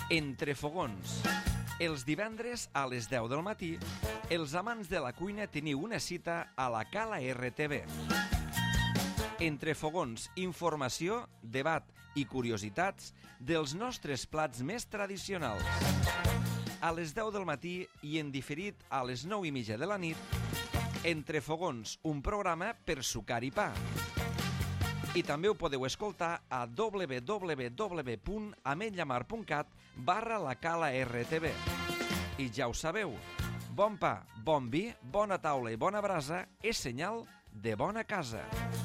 Entre fogons. Els divendres a les 10 del matí, els amants de la cuina teniu una cita a la Cala RTV. Entre fogons, informació, debat i curiositats dels nostres plats més tradicionals. A les 10 del matí i en diferit a les 9:30 de la nit, Entre fogons, un programa per sucar i pa. I també ho podeu escoltar a www.ametlllamar.cat/la Cala RTV. I ja ho sabeu, bon pa, bon vi, bona taula i bona brasa és senyal de bona casa.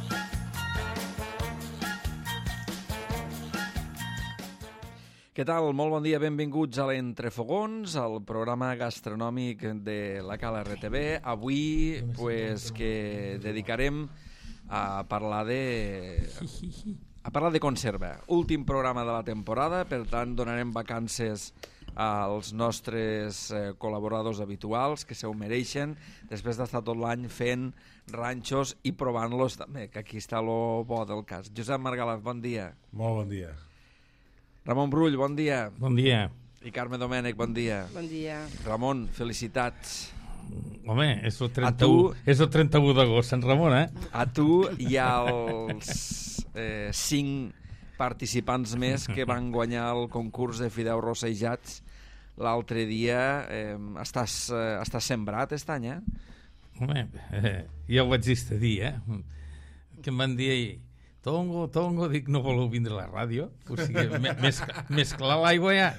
Què tal? Molt bon dia, benvinguts a l'Entrefogons, el programa gastronòmic de la Cala RTV. Avui, que dedicarem a parlar de conserva. Últim programa de la temporada, per tant donarem vacances als nostres col·laboradors habituals, que se ho mereixen, després d'estar tot l'any fent ranxos i provant-los també, que aquí està lo bo del cas. Josep Margalaf, bon dia. Molt bon dia. Ramon Brull, bon dia. Bon dia. I Carme Domènech, bon dia. Bon dia. Ramon, felicitats. Home, és el 31 d'agost, Sant Ramon, eh? A tu i als 5 participants més que van guanyar el concurs de fideus rossejats l'altre dia. Estàs sembrat aquest any, eh? Home, ja ho vaig dir, eh? Que em van dir... Tongo, dic, no voleu vindre a la ràdio? O sigui, més clar l'aigua ja.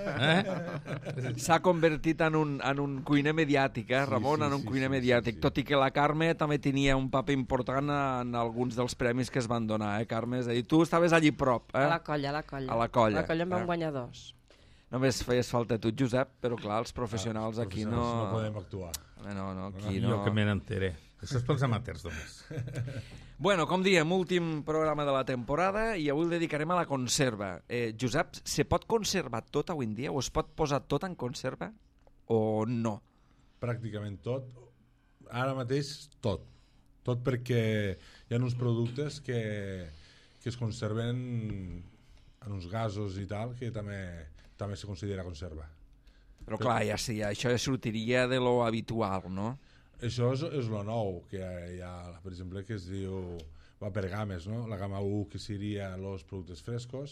S'ha convertit en un cuiner mediàtic, Ramon, en un cuiner mediàtic. Tot i que la Carme també tenia un paper important en alguns dels premis que es van donar, Carme? És a dir, tu estaves allí prop, A la colla. A la colla. A la colla en vam guanyar 2. Només feies falta tu, Josep, però clar, els professionals aquí no... No podem actuar. No, aquí no... Jo que me n'enteré. Això és pels amateurs, només. Bueno, com diem, últim programa de la temporada i avui el dedicarem a la conserva. Josep, se pot conservar tot avui en dia? O es pot posar tot en conserva? O no? Pràcticament tot. Ara mateix tot. Tot perquè hi ha uns productes que es conserven en uns gasos i tal, que també se considera conserva. Però clar, ja això ja sortiria de lo habitual, no? Això és lo nou, que hi ha, per exemple, que es diu, va per games, no? La gamma 1, que seria els productes frescos,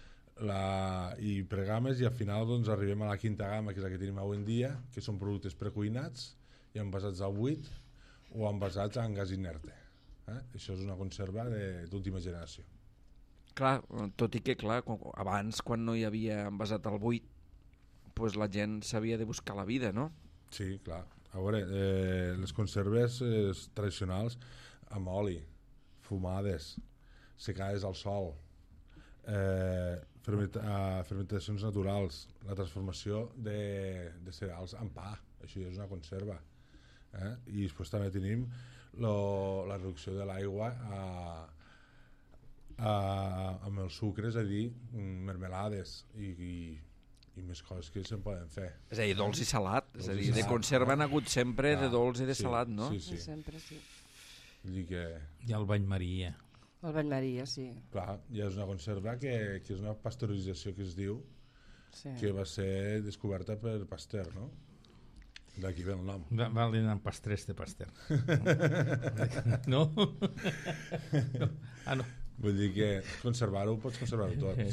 i per games, i al final doncs, arribem a la quinta gamma, que és la que tenim avui en dia, que són productes precuinats i envasats al buit o envasats en gas inerte. Això és una conserva d'última generació. Clar, tot i que, clar, abans, quan no hi havia envasat al buit, pues la gent s'havia de buscar la vida, no? Sí, clar. A veure, les conserves tradicionals amb oli, fumades, secades al sol, fermentacions naturals, la transformació de cereals en pa, això ja és una conserva. I després també tenim la reducció de l'aigua amb el sucre, és a dir, mermelades i més coses que se'n poden fer. És a dir, dolç i salat. És a dir, de conserva han hagut sempre de dolç i de salat, no? Sí. Sempre, sí. Vull dir que... I el bany Maria. El bany Maria, sí. Clar, ja és una conserva que és una pasteurització que es diu, que va ser descoberta per Pasteur, no? D'aquí ve el nom. Valen amb pastrés de Pasteur. No? No. Vull dir que conservar-ho, pots conservar-ho tot.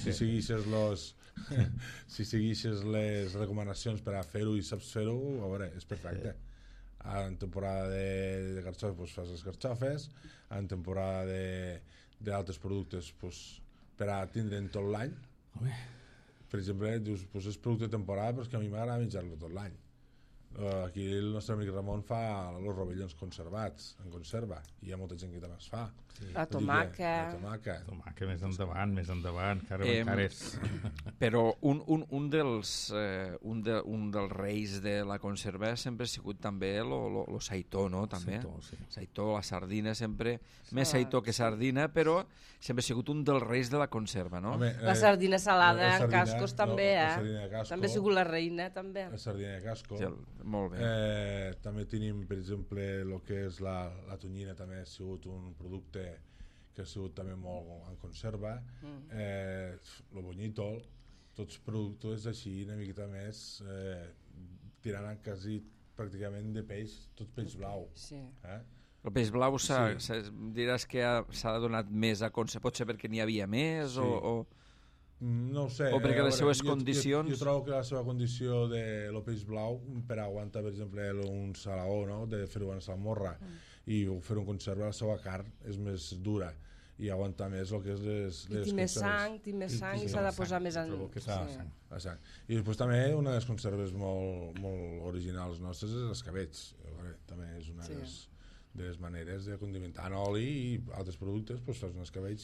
Si segueixes les recomanacions per a fer-ho i saps fer-ho, a veure, és perfecte. En temporada de carxofes doncs fas les carxofes, en temporada d'altres productes doncs, per a tindre'n tot l'any. Per exemple, dius, doncs és producte de temporada, però és que a mi m'agrada menjar-lo tot l'any. Aquí el nostre amic Ramon fa els rovellons conservats en conserva i hi ha molta gent que també es fa. La tomaca. Tomaca més endavant, encara és... Però un dels reis de la conserva sempre ha sigut també lo saitó, no? També. Saitó, la sardina sempre, més saitó que sardina, però sempre ha sigut un dels reis de la conserva, no? La sardina salada en cascos també, També ha sigut la reina, també. La sardina de casco. Molt bé. També tenim, per exemple, el que és la tonyina, també ha sigut un producte que ha sigut també molt en conserva. El bonyito, tots productes així una miqueta més tirant a quasi pràcticament de peix, tot peix blau. Sí. El peix blau diràs que s'ha donat més a concebre, potser perquè n'hi havia més o... No ho sé. O perquè les seues condicions... Jo trobo que la seva condició de lo peix blau per aguantar, per exemple, un salaó, no? De fer-ho en salmorra i fer un conserva, la seva carn és més dura i aguanta més el que és les té més sang i s'ha de posar més en... La sang. I després també una de les conserves molt originals nostres és l'escabetx. També és una de les maneres de condimentar en oli i altres productes, doncs fas un escabetx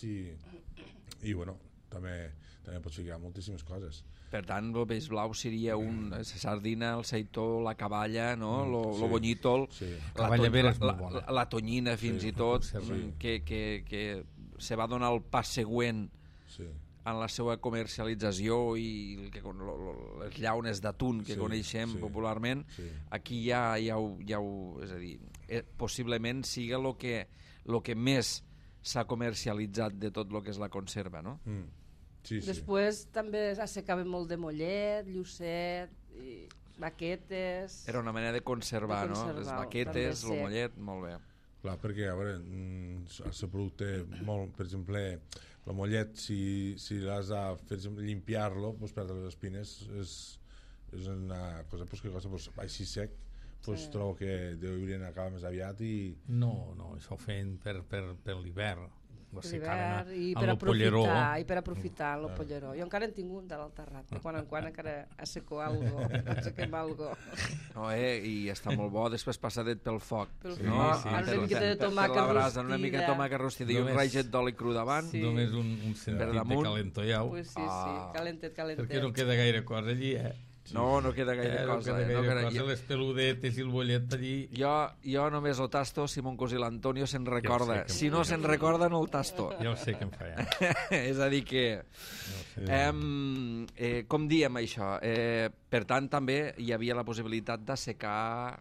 i bueno, també pots ficar moltíssimes coses. Per tant, el peix blau seria la sardina, el seitó, la caballa, no? Lo bonyítol, la tonyina fins i tot, que se va donar el pas següent en la seva comercialització i les llaunes d'atún que coneixem popularment. Aquí ja ho... És a dir, possiblement siga el que més s'ha comercialitzat de tot el que és la conserva, no? Després també s'assecava molt de mollet, llucet, baquetes... Era una manera de conservar, no? Les baquetes, el mollet, molt bé. Clar, perquè, a veure, el seu producte, per exemple, el mollet, si l'has de fer limpiar-lo, perdre les espines, és una cosa que costa així sec, trobo que haurien acabar més aviat i... No, això ho feien per l'hivern. I per aprofitar el polleró. Jo encara en tinc un de l'Alterrat, de quan en quan encara asseco assequem algo. No, i està molt bo després passadet pel foc. Una miqueta de tomàquet rostida. Una mica de tomàquet rostida i un raget d'oli cru davant. Només un sentit de calentollau. Sí, calentet. Perquè no queda gaire cosa allí, No queda gaire cosa. Les peludetes i el bollet allí... Jo només el tasto si mon cosí l'Antonio se'n recorda. Si no se'n recorda, no el tasto. Ja ho sé que em fa, És a dir que... Com diem això? Per tant, també hi havia la possibilitat d'assecar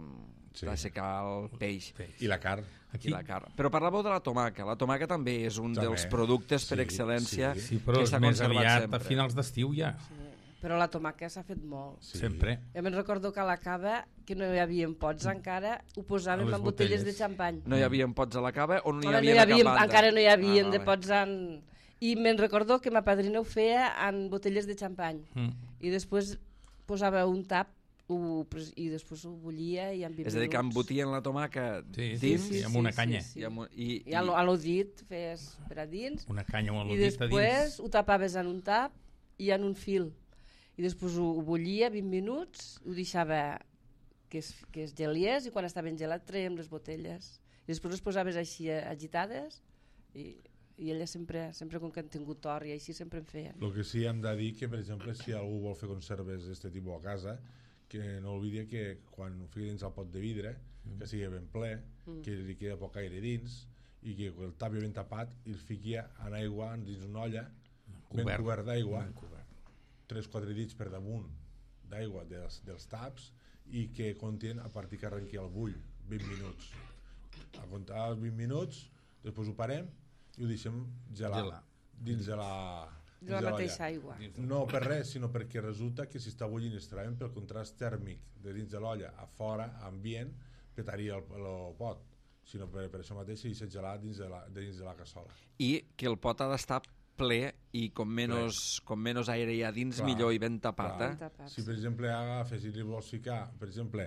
el peix. I la carn. Però parlàveu de la tomaca. La tomaca també és un dels productes per excel·lència que s'ha conservat sempre. Però més aviat a finals d'estiu ja. Però la tomaca s'ha fet molt. Sempre. Jo me'n recordo que a la cava, que no hi havia pots encara, ho posàvem en botelles de xampany. No hi havia pots a la cava o no hi havia a cap banda? Encara no hi havia de pots en... I me'n recordo que ma padrina ho feia en botelles de xampany. I després posava un tap i després ho bullia i en 20 minuts... És a dir, que embotien la tomaca dins i amb una canya. I a l'odit feies per a dins. Una canya amb l'odit a dins. I després ho tapaves en un tap i en un fil. I després ho bullia 20 minuts, ho deixava que es gelies i quan estaven gelat traiem les botelles. I després les posaves així agitades i ella sempre com que han tingut or i així sempre en feien. El que sí hem de dir que, per exemple, si algú vol fer conserves d'aquest tipus a casa, que no oblidi que quan ho fiqui dins el pot de vidre, que sigui ben ple, que li queda poc aire dins i que el tapi ben tapat i el fiqui en aigua dins una olla ben cobert d'aigua, 3-4 dits per damunt d'aigua dels taps i que contien a partir que arrenqui el bull 20 minuts. A comptar els 20 minuts, després ho parem i ho deixem gelar dins de la mateixa aigua. No per res, sinó perquè resulta que si està bullint es traiem pel contrast tèrmic de dins de l'olla a fora, ambient, petaria el pot, sinó per això mateix s'hi deixa gelar dins de la cassola. I que el pot ha d'estar ple i com menys aire hi ha dins, millor i ben tapat. Si per exemple agafes i li vols ficar, per exemple,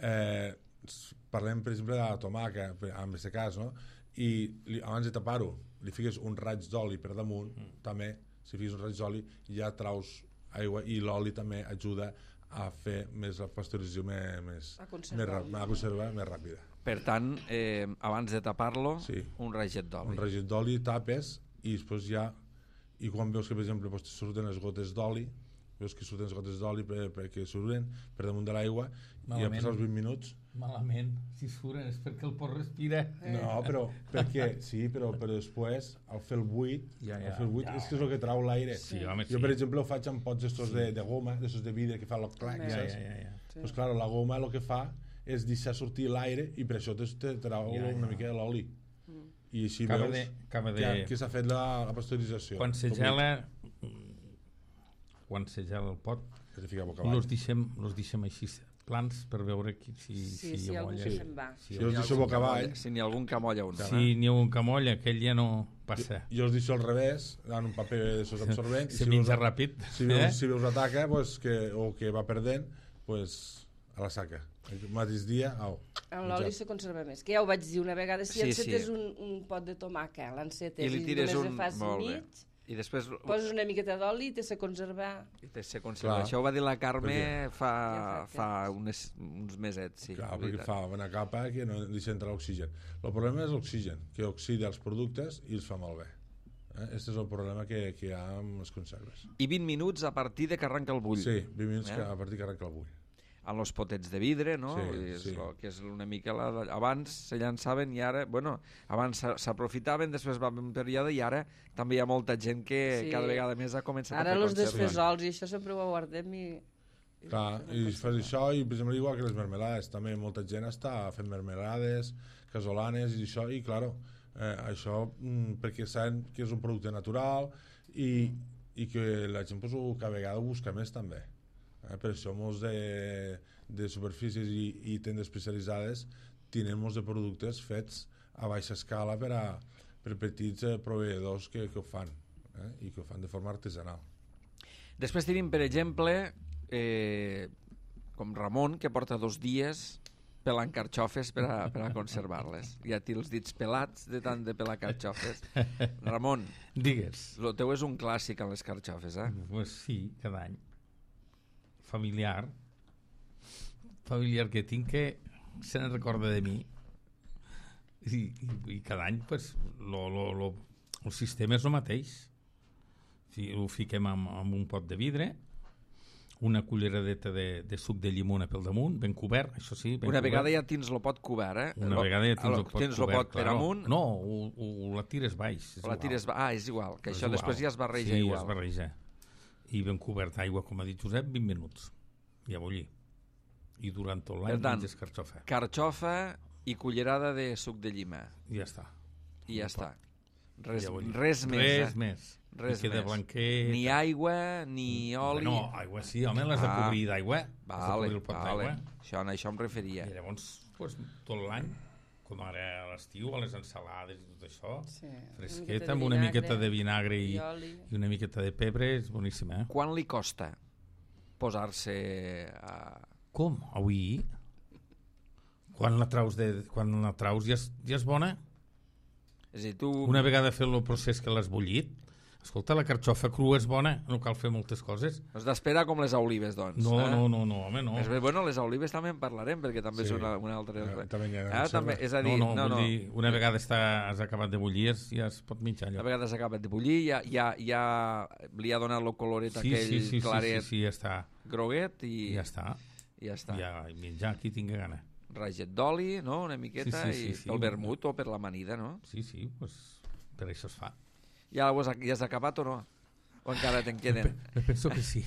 parlem per exemple de la tomaca, en aquest cas, no? I abans de tapar-ho li fiques un raig d'oli per damunt, també, si fiques un raig d'oli ja traus aigua i l'oli també ajuda a fer més la pasteurització a conservar més ràpida. Per tant, abans de tapar-lo, un raget d'oli. Un raget d'oli, tapes i després ja... I quan veus que, per exemple, surten les gotes d'oli, veus que surten les gotes d'oli perquè surten per damunt de l'aigua i ja passar els 20 minuts... Malament, si surten és perquè el pot respirar. No, però perquè, sí, però després, al fer el buit, és que és el que trau l'aire. Jo, per exemple, ho faig amb pots de goma, de vidre que fa el clac, saps? Doncs, clar, la goma el que fa és deixar sortir l'aire i per això te trau una mica de l'oli. I així veus que s'ha fet la pasteurització. Quan se gela quan se gela el pot, Que te fica boca avall. los deixem així plans per veure si Sí, hi ha algú olla. que se'n va. Si us deixo boca avall, Si n'hi ha algun que molla un. Si n'hi ha un que molla, aquell ja no passa. jo us deixo al revés, en un paper d'esos absorbent. Se menja ràpid. Si veus ataca, pues, o que va perdent, pues, a la saca. El mateix dia, au. En l'oli se conserva més. Que ja ho vaig dir una vegada, si Sí, encetes sí. un pot de tomàquet, l'encetes I li tires només un... fas Molt bé. mig, I després poses una miqueta d'oli i te se conserva. se conserva. Clar. Això ho va dir la Carme Ja fa uns mesets. Sí, Clar, és perquè veritat. fa una capa que no deixa entrar l'oxigen. El problema és l'oxigen, que oxida els productes i els fa malbé. Aquest és el problema que hi ha amb les conserves. I 20 minuts a partir de que arranca el bull. Sí, 20 minuts a partir que arrenca el bull. En els potets de vidre, no? Sí, Vull dir, sí. Que és una mica... Abans se llançaven i ara... Bueno, abans s'aprofitaven, després va un període i ara també hi ha molta gent que Sí. cada vegada més ha començat Ara a fer els conserves. desfesols i això sempre ho guardem i... Clar, i fas això i per exemple igual que les mermelades, també molta gent està fent mermelades, casolanes i això, i claro, això perquè saben que és un producte natural i que la gent pues, cada vegada ho busca més també. Per això molts de superfícies i tendes especialitzades tenen molts de productes fets a baixa escala per petits proveïdors que ho fan i que ho fan de forma artesanal. Després tenim, per exemple, com Ramon, que porta 2 dies pelant carxofes per a conservar-les. Ja té els dits pelats de tant de pelar carxofes. Ramon, Digues. el teu és un clàssic en les carxofes, Pues sí, cada any. Familiar que tinc que se ne recorda de mi i cada any pues, el sistema és el mateix. Ho fiquem en un pot de vidre, una culleradeta de suc de llimona pel damunt, ben cobert, això sí. Ben Una vegada cobert. ja tens el pot cobert, Una vegada ja tens el pot tens cobert. el pot per amunt, No, la tires baix. o la tires... és igual, que És això igual. després ja es barreja sí, igual. es barreja. I ben cobert d'aigua, com ha dit Josep, 20 minuts. I a bullir. I durant tot l'any Per tant, menges carxofa. Carxofa i cullerada de suc de llima. I ja està. I ja està. Res, Ja bullir. res més. Res més. Res I queda més. blanquet. Ni aigua, ni oli. No, aigua sí, home, l'has de cobrir d'aigua. Has de Vale, cobrir el pot vale. d'aigua. Això em referia. I llavors, pues, tot l'any, com ara a l'estiu, a les ensalades i tot això, Sí, fresquet, amb una miqueta de vinagre i oli. i una miqueta de pebre, és boníssima, Quan li costa posar-se a... Com? Avui? Quan la traus ja és bona? És a dir, tu... Una vegada fet el procés que l'has bullit, escolta, la carxofa crua és bona, no cal fer moltes coses. Has d'esperar com les olives, doncs. No, home, no. Bueno, les olives també en parlarem, perquè també Sí. és una altra... També hi ha també, és a dir, Vull dir, una vegada has acabat de bullir, ja es pot menjar allò. una vegada s'ha acabat de bullir, ja li ha donat el coloret aquell claret Sí, ja està. groguet i Ja està. ja està. Ja, i menjar, aquí tinc gana. Raget d'oli, no?, una miqueta, Sí. i el vermut o per l'amanida, no? Sí, pues, per això es fa. Ja has acabat o no? O encara te'n queden? Penso que sí.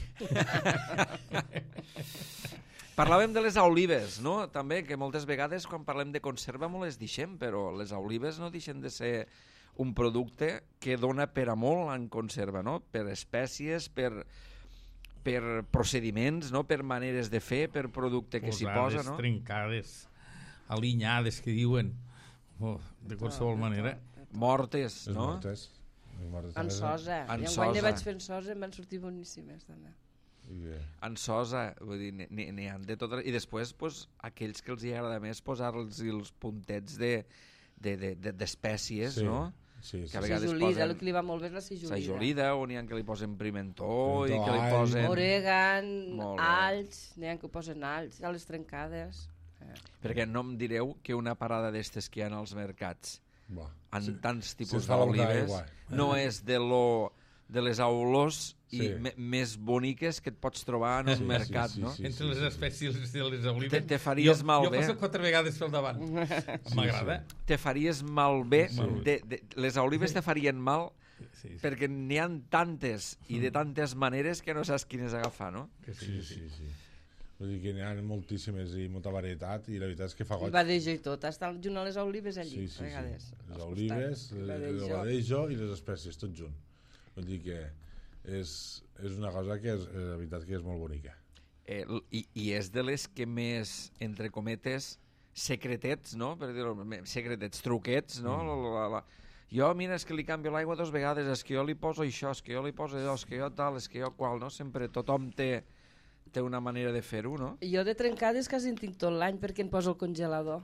Parlàvem de les olives, no? També, que moltes vegades quan parlem de conserva molt les deixem, però les olives no deixen de ser un producte que dona per a molt en conserva, no? Per espècies, per procediments, no? Per maneres de fer, per producte que s'hi posa, no? Trencades, alinyades, que diuen. De qualsevol manera. Mortes, Les no? mortes. Les mortes En també sosa. En I enguany sosa. ne vaig fent sosa, em van sortir boníssimes, també. En sosa, vull dir, n'hi ha de totes. I després, pues, aquells que els hi agrada més posar-los els puntets d'espècies, Sí. no? Sí, Que a sí. vegades Sajolida, posen el que li va molt bé és la sajolida. sajolida, o n'hi ha que li posen pimentó, Pimentó, i que li all. posen... Oregan, Molt bé. alls, n'hi ha que posen alls, a les trencades. Perquè no em direu que una parada d'estes que hi ha als mercats Buah. en tants es tipus fa l'hora d'olives d'aigua. no és de les olors i Sí. més boniques que et pots trobar en un Sí, mercat, sí, sí, no? sí. Entre les espècies de les olives... Te faries malbé. Jo passo 4 vegades pel davant. M'agrada. Te faries malbé. Sí. Les olives te farien mal Sí. perquè n'hi ha tantes i de tantes maneres que no saps quines agafar, no? Sí. Vull dir que n'hi ha moltíssimes i molta varietat i la veritat és que fa I goig. badejo i tot, està junt a les olives allí, Sí. a vegades. Les olives, el badejo i les espècies, tot junt. Vull dir que és una cosa que és la veritat que és molt bonica. I és de les que més, entre cometes, secretets, no? Per dir-ho, secretets, truquets, no? Jo, mira, és que li canvio l'aigua 2 vegades, és que jo li poso això, és que jo li poso allò, és que jo tal, és que jo qual, no? Sempre tothom té una manera de fer-ho, no? Jo de trencades quasi en tinc tot l'any perquè em poso al congelador.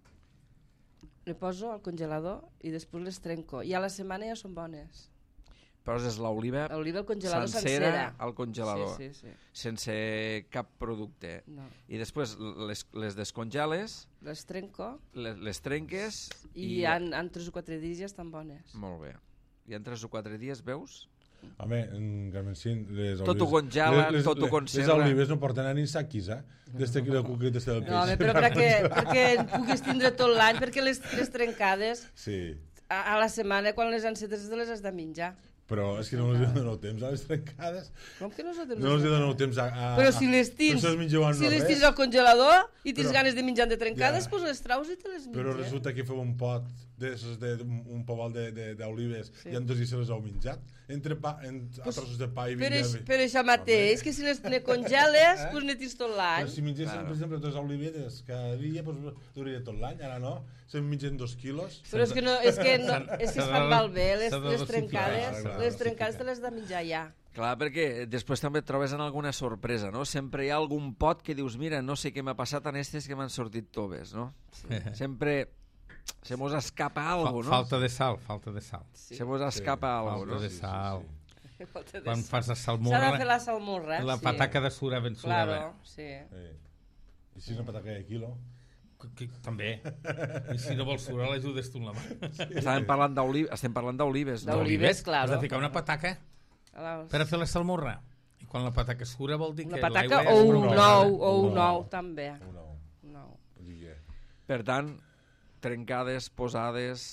Les poso al congelador i després les trenco. I a la setmana ja són bones. Poses l'oliva Al congelador sencera al congelador, sí. sense cap producte. No. I després les descongeles, Les trenco les trenques i en 3 o 4 dies ja estan bones. Molt bé. I en 3 o 4 dies veus? Home, en Carmencín, les Tot ho congela, tot ho conserva. Les olives no porten a ni saquis, D'este que el cuquet este del peix. No, home, però perquè en puguis tindre tot l'any, perquè les trencades Sí. a la setmana quan les encetes les has de menjar. Però és que no els doneu temps a les trencades. Com que no els No els doneu temps a... Però si les tens, tens al congelador i tens ganes de menjar de trencades, doncs les traus i te les menges. Però resulta que feu un pot un pobal d'olives i en 2 dies se les heu menjat entre trossos de pa i vinga. Per això mateix, que si les congeles, doncs ne tens tot l'any. Però si mengéssim, per exemple, 2 olivetes cada dia, duraria tot l'any. Ara no, se mengen 2 quilos. Però és que es fan malbé, les trencades. Les trencades te les has de menjar ja. Clar, perquè després també et trobes en alguna sorpresa, no? Sempre hi ha algun pot que dius, mira, no sé què m'ha passat en estes que m'han sortit toves, no? Sempre se mos escapa algo, no? Falta de sal. Sí. Se mos escapa algo, no? Falta de sal. Sí. Quan fas la salmorra... S'ha de fer la salmorra, la pataca de sura ben surada. Claro, sí. I si és una pataca de quilo? També. I si no vols surar, l'ajudes tu amb la mà. Estem parlant d'olives, no? D'olives, claro. Has de ficar una pataca per a fer la salmorra. I quan la pataca sura vol dir que una pataca l'aigua o és un ou, també. Un ou. Per tant, trencades, posades,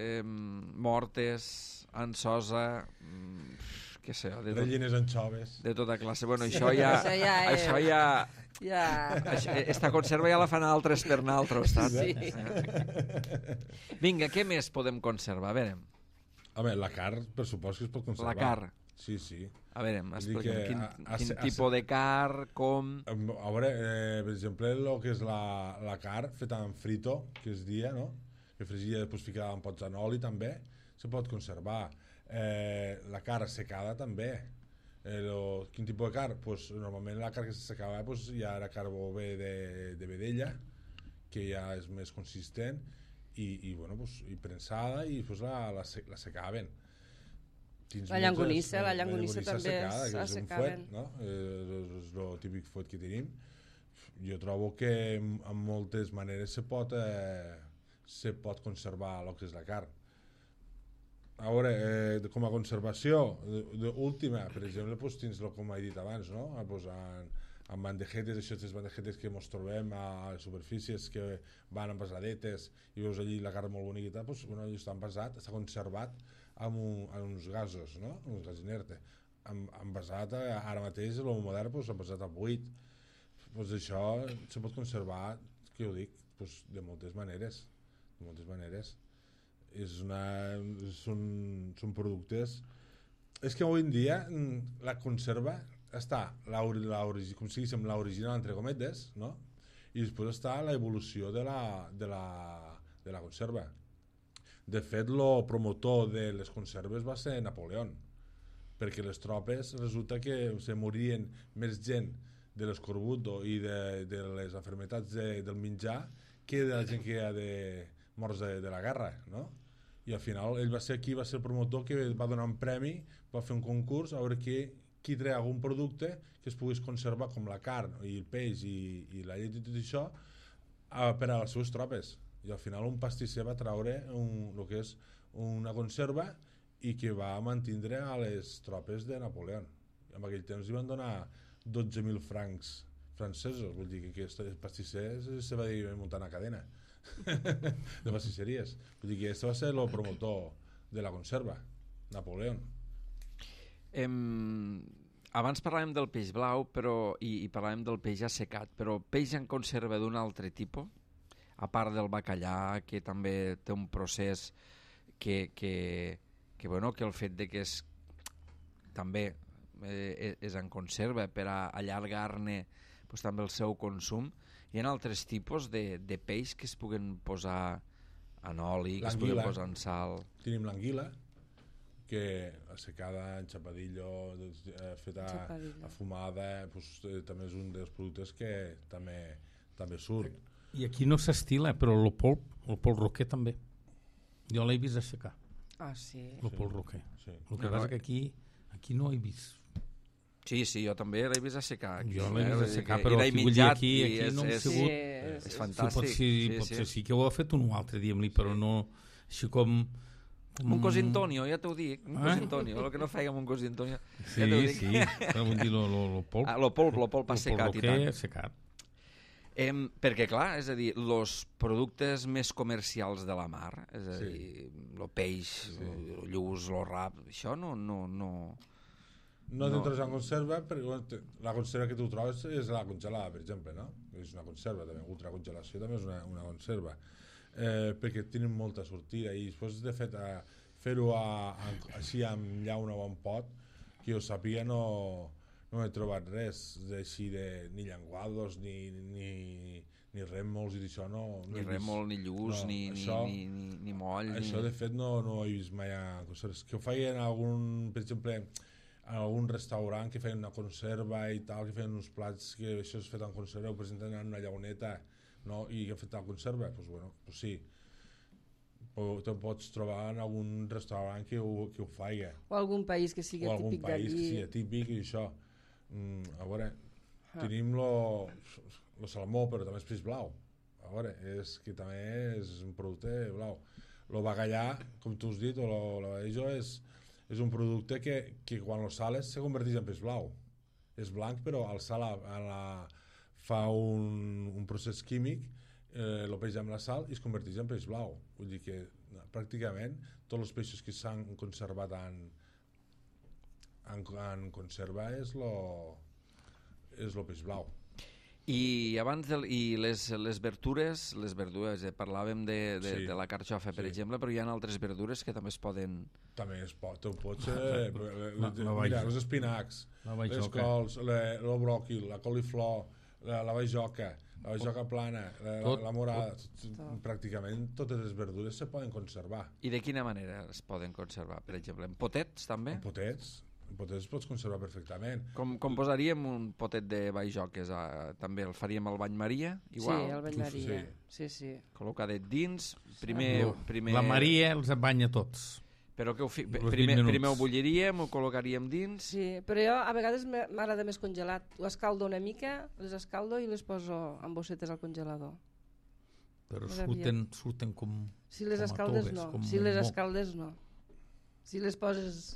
mortes, ansosa, què sé, rellines anxoves. De tota classe. Bueno, això ja... Esta conserva ja la fan altres per naltros, saps? Sí. Vinga, què més podem conservar? A veure. Home, la carn, per supòs que es pot conservar. La carn? Sí. A veure, explica'm, quin tipus de carn, com... A veure, per exemple, el que és la carn feta en frito, que es dia, no? Que fregia, després ficada en pots en oli, també, se pot conservar. La carn secada, també. Quin tipus de carn? Pues, normalment la carn que s'assecava ja era carn bé de vedella, que ja és més consistent, i prensada, i la secaven. La llangonissa també s'assecaven. És el típic fuet que tenim. Jo trobo que en moltes maneres se pot conservar el que és la carn. A veure, com a conservació última, per exemple, tens, com he dit abans, no? En bandejetes, aquestes bandejetes que ens trobem a les superfícies que van envasadetes i veus allí la carn molt bonica i tal, està envasat, està conservat amb uns gasos, no? Uns gas inerte. Envasat, ara mateix, el modern, envasat a buit. Això se pot conservar, que ho dic, de moltes maneres. Són productes... És que avui en dia la conserva està com si diguéssim l'original entre cometes, no? I després està l'evolució de la conserva. De fet, el promotor de les conserves va ser Napoleó, perquè les tropes resulta que se morien més gent de l'escorbut i de les malalties del menjar que de la gent que hi ha de morts de la guerra, no? I al final ell va ser el promotor que va donar un premi, va fer un concurs a veure qui treia algun producte que es pogués conservar com la carn i el peix i la llet i tot això per a les seves tropes. I al final un pastisser va treure el que és una conserva i que va mantindre a les tropes de Napoleó. En aquell temps li van donar 12.000 francs francesos, vull dir que aquest pastisser se va dir muntar una cadena de pastisseries. Vull dir que aquest va ser el promotor de la conserva, Napoleó. Abans parlàvem del peix blau i parlàvem del peix assecat, però peix en conserva d'un altre tipus, a part del bacallà, que també té un procés que el fet de que és també és en conserva per a allargar-ne pues, també el seu consum. Hi ha altres tipus de peix que es puguen posar en oli, que es puguen posar en sal. Tenim l'anguila, que assecada en xapadillo, feta afumada, pues, també és un dels productes que també surt. I aquí no s'estila, però el polp roquer també. Jo l'he vist assecar. Ah, sí? El polp roquer. Sí. El que passa que aquí no he vist. Sí, jo també l'he vist assecar. Jo l'he vist assecar, però aquí no hem sigut... És fantàstic. Potser sí que ho ha fet un altre, diguem-li, però no... Així com... Un cosintonio, ja t'ho dic. Un cosintonio, el que no feia amb un cosintonio. Sí, però vull dir, el polp... El polp assecat i tant. Assecat. Perquè, clar, és a dir, els productes més comercials de la mar, és a dir, el peix, el lluç, el rap, això no t'entres en conserva, perquè la conserva que tu trobes és la congelada, per exemple, no? És una conserva, també, ultracongelació també és una conserva, perquè tenen molta sortida, i després, de fet, fer-ho així amb llauna o amb pot, que jo sàpiga, no he trobat res així ni llenguados, ni rèmols i d'això, no. Ni rèmol, ni lluç, ni moll. Això, de fet, no ho he vist mai a conserves. Que ho feien per exemple, en algun restaurant que feien una conserva i tal, que feien uns plats que això és fet en conserva, ho presenten en una llauneta, no? I que han fet en conserva, doncs bueno, pues sí. Te pots trobar en algun restaurant que ho faia. O algun país que sigui típic d'allí. O algun país que sigui típic i això. A veure, tenim lo salmó, però també és peix blau. A veure, és que també és un producte blau. Lo bacallà, com tu has dit, o lo badejo, és un producte que quan lo sales se converteix en peix blau. És blanc, però al sal fa un procés químic, lo peix amb la sal i es converteix en peix blau. Vull dir que pràcticament tots els peixos que s'han conservat en conserva és lo peix blau. I abans les verdures, parlàvem de la carxofa, per exemple, però hi ha altres verdures que també es poden... També es pot ser... Mira, els espinacs, les cols, el bròquil, la coliflor, la bajoca plana, la morada, pràcticament totes les verdures se poden conservar. I de quina manera es poden conservar? Per exemple, en potets també? En potets pots conservar perfectament. Com posaríem un potet de bajoques? També el faríem al bany Maria? Igual? Sí, al bany Maria. Sí. Col·locadet dins, primer... La Maria els banya tots. Però primer ho bulliríem, ho col·locaríem dins? Sí, però jo a vegades m'agrada més congelat. Ho escaldo una mica, les escaldo i les poso en bossetes al congelador. Però surten com si les escaldes no. Si les escaldes no. Si les poses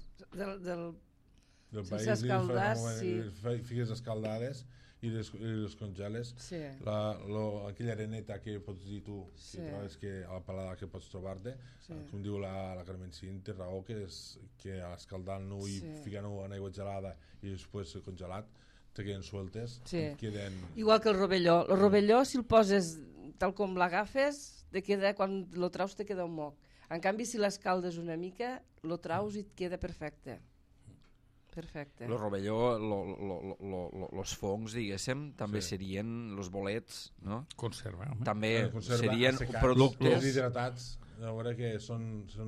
sense escaldar, sí. Fiques escaldades i les congeles. Sí. Aquella areneta que pots dir tu, que trobes a la palada que pots trobar-te, com diu la Carmen Cint, té raó, que escaldant-ho i ficant-ho en aigua gelada i després congelat, te queden sueltes. Sí. Igual que el rovelló. El rovelló, si el poses tal com l'agafes, quan lo traus te queda un moc. En canvi, si l'escaldes una mica, lo traus i et queda perfecte. Perfecte. El rovelló, los fongs, diguéssim, també serien els bolets, no? Conserva, home. També serien productes... Els hidratats, a veure que són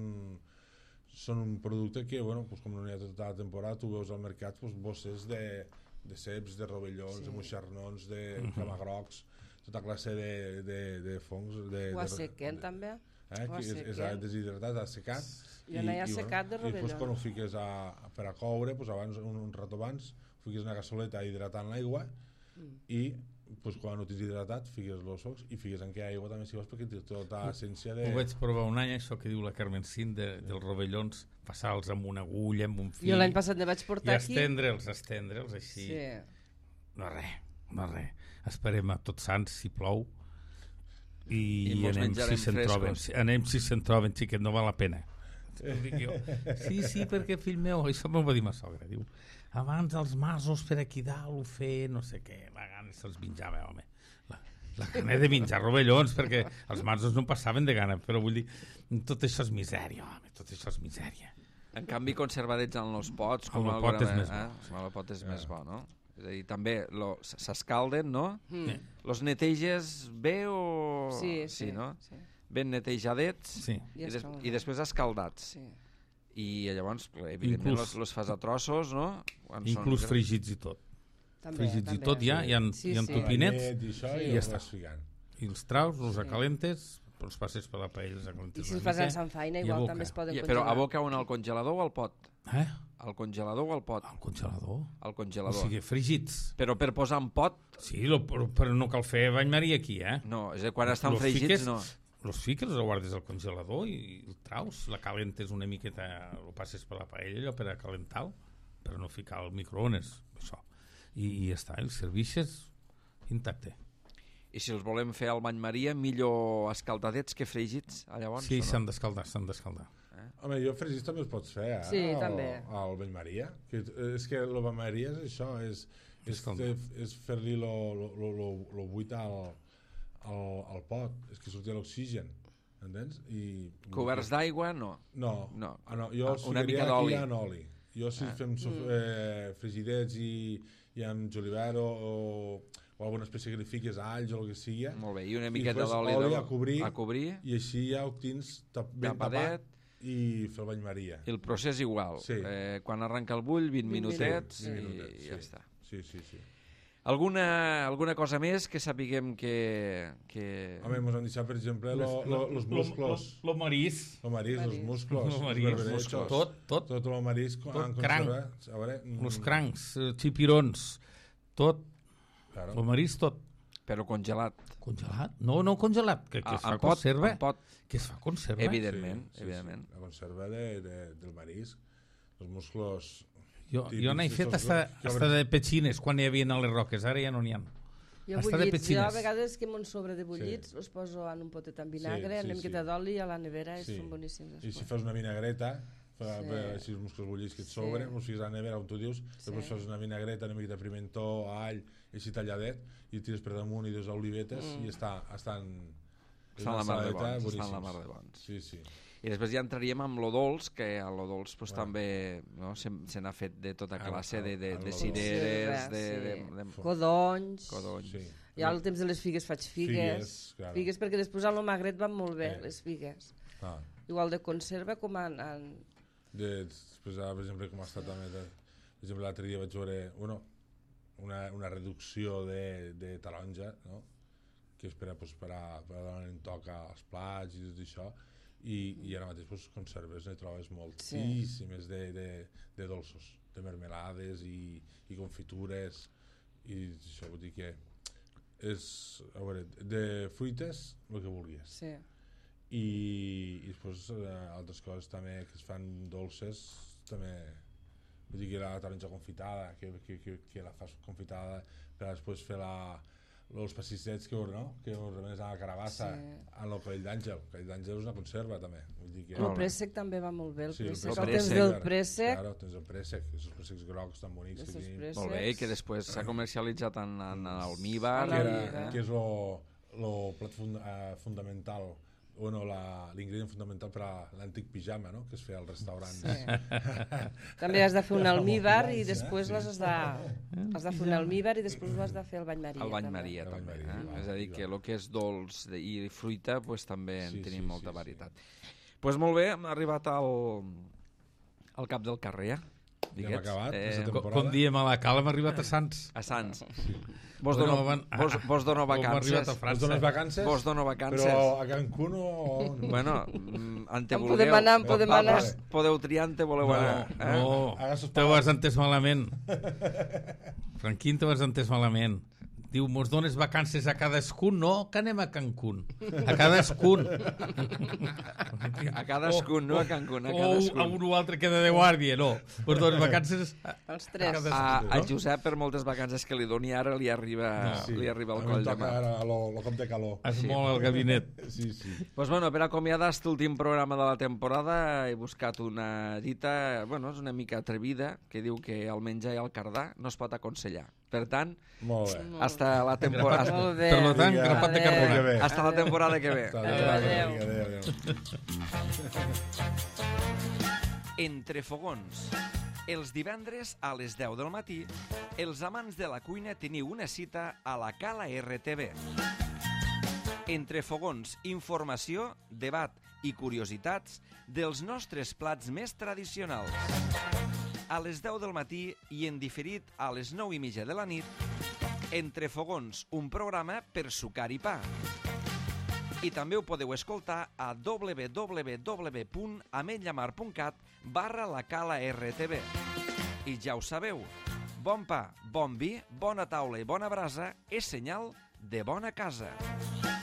un producte que, bueno, pues, com no hi ha tota la temporada, tu veus al mercat pues, bosses de ceps, de rovellons, de moixernons, de camagrocs, tota classe de fongs. Ho assequen, també? És deshidratat, assecat. Jo n'he assecat de rovellons. I després quan ho fiques per a coure, un rato abans, fiques una cassoleta hidratant l'aigua i quan ho tens hidratat fiques els fongs i fiques en què aigua també si vols perquè tens tota l'essència de... Ho vaig provar un any, això que diu la Carmen Cint dels rovellons, passar-los amb una agulla, amb un fil... Jo l'any passat ne vaig portar aquí... I estendre'ls així. Sí. No res. Esperem a Tots Sants si plou i anem si se'n troben, xiquet, no val la pena. Sí, perquè fill meu, això m'ho va dir ma sogra, diu, abans els masos per aquí dalt ho fer, no sé què, la gana se'ls menjava, home, la gana de menjar rovellons, perquè els masos no passaven de gana, però vull dir, tot això és misèria, home, tot això és misèria. En canvi, conservadets en els pots... En el pot és més bo. En el pot és més bo, no? És a dir, també s'escalden, no? Sí. Los neteges bé o... Sí, no? Sí. Ben netejadets Sí. i després escaldats. Sí. I llavors, evidentment, los fas a trossos, no? Inclús fregits i tot. També, Fregits i tot ja, hi ha tupinets I això, i i ja ja està. ficant. I els traus, els acalentes, els passes per la paella, els acalentes I si els fas a Sant Faina, i a igual boca. també es poden Però congelar. aboca on, al congelador o al pot? Eh? Al congelador o al pot? Al congelador. Al O congelador. sigui, fregits. Però per posar en pot, Sí, però no cal fer bany maria aquí, eh? no. És a dir, quan estan Los fregits, fiques- no. Los fiques, els guardes al congelador i el traus, la calentes una miqueta, ho passes per la paella, allò per a calentar-lo, per no ficar al microones, això. I ja està, el serveixes intacte. I si els volem fer al bany maria, millor escaldadets que fregits, llavors? Sí, o s'han no? d'escaldar, s'han d'escaldar. Home, jo fregits també els pots fer, eh? Sí, també. Al Bany Maria. És que el Bany Maria és això, és fer-li lo buit al pot, és que surti l'oxigen, entens? Coberts d'aigua, no. No, No. jo els Una mica ficaria d'oli. aquí en oli. Jo si fem frigidets i amb julivert o alguna espècie que li fiques alls o el que sigui, Molt bé, i una i miqueta després d'oli oli a cobrir, a cobrir, i així ja ho tens ben tapadet, tapat i fer el Bany Maria. i el procés igual. Sí. Quan arrenca el bull, 20 minutets, Sí, 20 minutets, i ja sí. està. Sí. Alguna cosa més que sapiguem que... Home, ens han deixat, per exemple, los musclos. Lo marís. Lo marisc, los musclos. Lo marís, els berberechos. tot. Tot el marisc en cranc. conserva. A veure, Los crancs, xipirons, tot. Claro. Lo marís, tot. Però congelat. Congelat? No congelat, que es fa En pot, conserva. en pot, Que es fa conserva. evidentment. Sí, evidentment. la conserva del marisc. Els musclos... Jo n'he fet típics, hasta de petxines quan hi havia a les roques, ara ja no n'hi ha. Jo Hasta de bullits, jo a petxines. vegades que me'n sobre de bullits els poso en un potet amb vinagre, Sí, una miqueta d'oli a la nevera i són boníssims. I si fas una vinagreta, Sí. així els musclos bullits que et Sí. sobren, els fiques a la nevera, on tu dius, després fas una vinagreta, una miqueta de pimentó, all, així talladet, i tires per damunt i dos olivetes, i estan Estan la mar de bons. Estan la mar de bons. Sí. I després ja entraríem amb lo dolç, que a lo dolç pues, també no, se n'ha fet de tota classe, de lo cireres, dolç. de Codonys. Sí. Jo al temps de les figues faig figues. Claro. Figues perquè després al magret van molt bé, les figues. Ah. Igual de conserva com Després, per exemple, com ha estat també, per exemple, l'altre dia vaig veure una reducció de taronja, no? Que és per a donar un toc als plats i tot això, i ara mateix pues, conserves ne trobes moltíssimes de dolços, de mermelades i confitures, i això vull dir que és, a veure, de fruites el que vulguis. Sí. I després altres coses també que es fan dolces, també vull dir que la taronja confitada, que la fas confitada per després fer els passissets que us remenes a la carabassa, a lo cavell d'àngel. El cavell d'àngel és una conserva també. Vull dir que... El préssec també va molt bé, el Sí, préssec. el Al temps préssec. del préssec. Claro, tens el préssec, els préssecs grocs tan bonics que tenim. préssecs. Molt bé, i que després s'ha comercialitzat en almíbar. Que és el plat fundamental, l'ingredient fundamental per a l'antic pijama, no? Que es feia als restaurants. També has de fer un almíbar i després has de fer un almíbar i després ho has de fer al bany Maria. El bany també. Maria, El bany també. Maria, És a dir, que el que és dolç i fruita pues, també en tenim molta sí. varietat. Pues molt bé, hem arribat al cap del carrer. Ja hem acabat, aquesta Com temporada. diem a la Cala, hem arribat a Sants. A Sants. Vos Vos dono hem arribat vacances. a França. Ens dones vacances? Vos dono vacances. Però a Cancún o... Bueno, en te En vulgueu. podem anar, en podem anar. Podeu triar en te voleu anar. No, Haga sus te ho has entès malament. Franquín, te ho has entès malament. Diu, mos dones vacances a cadascun? No, que anem a Cancún. A cadascun. A cadascun, no a Cancún, a O cadascun. a un o altre queda de guàrdia, no. Mos dones vacances Els tres. A Josep, per moltes vacances que li doni ara, li arriba el coll de mà. Ara lo cop de calor. es molt al gabinet. Sí. Pues bueno, per acomiadar aquest últim programa de la temporada he buscat una dita, bueno, és una mica atrevida, que diu que el menjar i el cardar no es pot aconsellar. Per tant, Molt bé. hasta la temporada... Molt bé. Per tant, Vinga. grapat de Adéu. carbonat. Que bé. Hasta la temporada que ve. Adéu. Entre Fogons. Els divendres a les 10 del matí, els amants de la cuina teniu una cita a la Cala RTV. Entre Fogons, informació, debat i curiositats dels nostres plats més tradicionals. A les 10 del matí i en diferit a les 9:30 de la nit, Entre Fogons, un programa per sucar i pa. I també ho podeu escoltar a www.ametlllamar.cat/la Cala RTV. I ja ho sabeu, bon pa, bon vi, bona taula i bona brasa és senyal de bona casa.